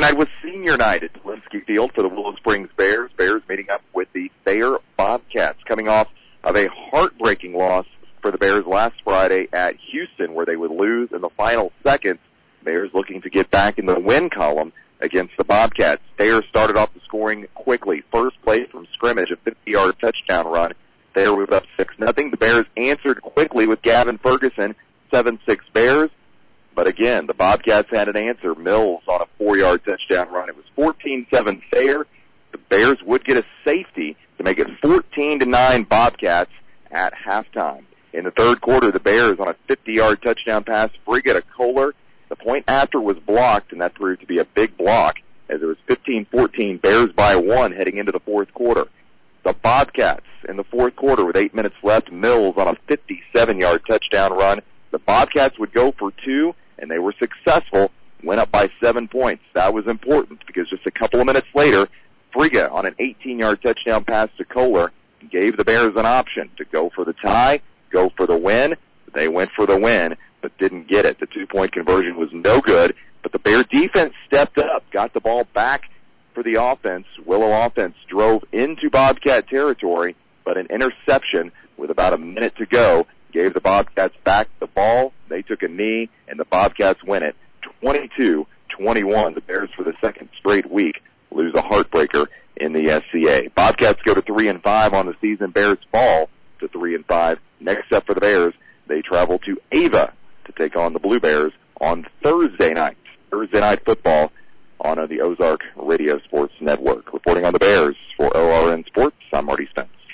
night was senior night at Linsky Field for the Willow Springs Bears. Bears meeting up with the Thayer Bobcats, coming off of a heartbreaking loss for the Bears last Friday at Houston, where they would lose in the final seconds. Bears looking to get back in the win column against the Bobcats. Thayer started off the scoring quickly. First play from scrimmage, a 50-yard touchdown run. Thayer was up 6-0. The Bears answered quickly with Gavin Ferguson, 7-6 Bears. But again, the Bobcats had an answer. Mills on a 4-yard touchdown run. It was 14-7 Thayer. The Bears would get a safety to make it 14-9 Bobcats at halftime. In the third quarter, the Bears on a 50-yard touchdown pass, Frigga to Kohler. The point after was blocked, and that proved to be a big block, as it was 15-14, Bears by 1 heading into the fourth quarter. The Bobcats in the fourth quarter with 8 minutes left, Mills on a 57-yard touchdown run. The Bobcats would go for 2, and they were successful, went up by 7 points. That was important because just a couple of minutes later, Frigga on an 18-yard touchdown pass to Kohler gave the Bears an option to go for the tie, go for the win. They went for the win, but didn't get it. The 2-point conversion was no good, but the Bear defense stepped up, got the ball back for the offense. Willow offense drove into Bobcat territory, but an interception with about a minute to go gave the Bobcats back the ball. They took a knee, and the Bobcats win it 22-21. The Bears, for the second straight week, lose a heartbreaker in the SCA. Bobcats go to 3-5 on the season. Bears fall to 3-5. Next up for the Bears, they travel to Ava to take on the Blue Bears on Thursday night. Thursday night football on the Ozark Radio Sports Network. Reporting on the Bears for ORN Sports, I'm Marty Spence.